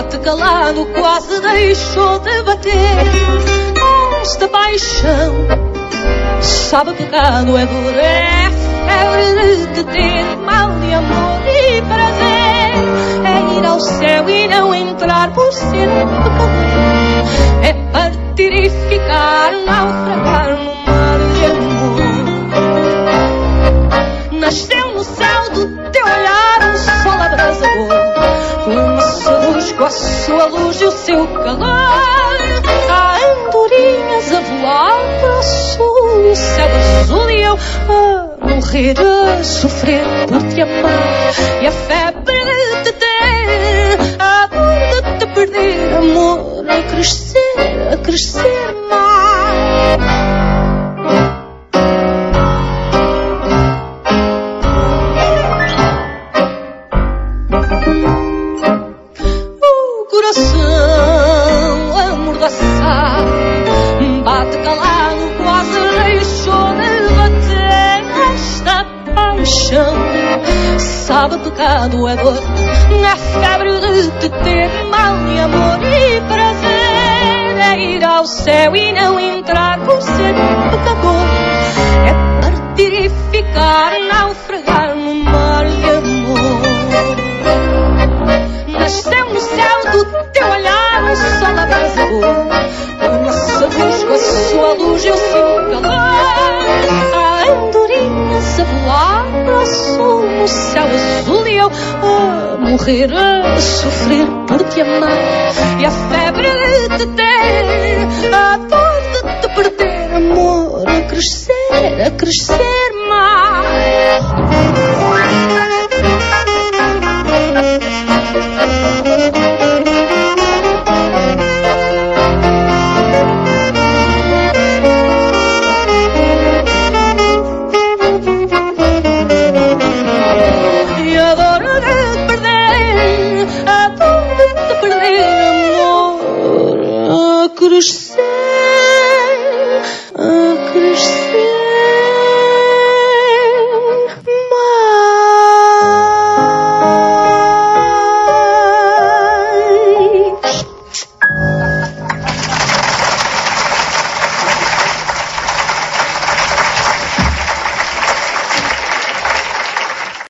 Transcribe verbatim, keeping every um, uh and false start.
bate calado, quase deixou de bater. Esta paixão sabe pecado, é dor, é febre de ter mal de amor e prazer. É ir ao céu e não entrar por ser pecador. É partir e ficar, naufragar no mar de amor. Nasceu no céu do teu olhar um sol abrasador, como seduz com a sua luz e o seu calor. Há andorinhas a voar para o sul e o céu azul, e eu a morrer, a sofrer por te amar. E a febre de te ter, a dor de te perder, amor a crescer, a crescer mais. Sabe pecado, é dor, é febre de te ter mal de amor e prazer. É ir ao céu e não entrar por ser pecador. É partir e ficar, naufragar no mar de amor. Nasceu no céu do teu olhar um sol abrasador, como a seduz com a sua luz e o seu calor. Há andorinhas a voar para o sul no céu azul, e eu a morrer, a sofrer por te amar. E a febre de te ter, a dor de te perder, amor a crescer, a crescer.